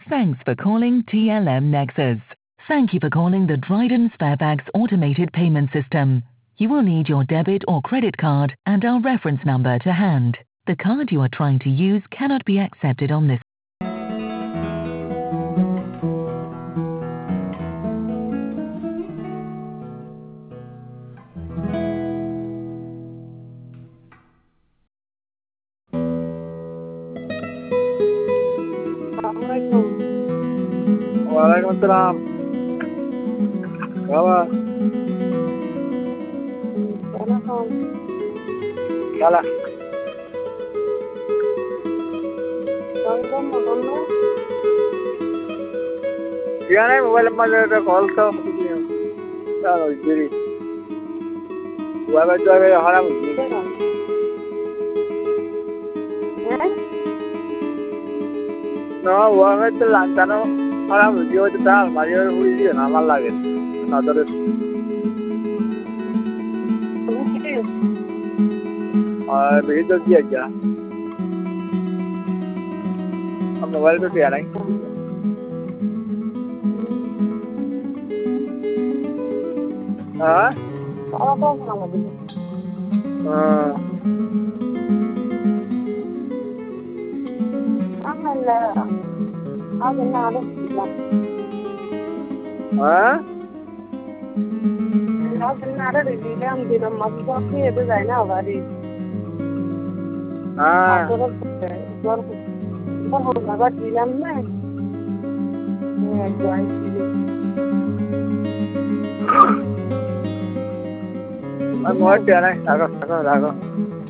Thanks for calling TLM Nexus. Thank you for calling the Dryden Sparebags automated payment system. You will need your debit or credit card and our reference number to hand. The card you are trying to use cannot be accepted on this. Waalaikumsalam. Bawa. Salah. Dia ni mobile number ada call tu. Tahu jadi. Wah, tu ada haram. No, wah, tu lantaran haram video tu dah Mario video nama lagi. Nader. भेज दो दिया क्या अब mobile पे क्या नहीं हाँ Mau tiada, lagu.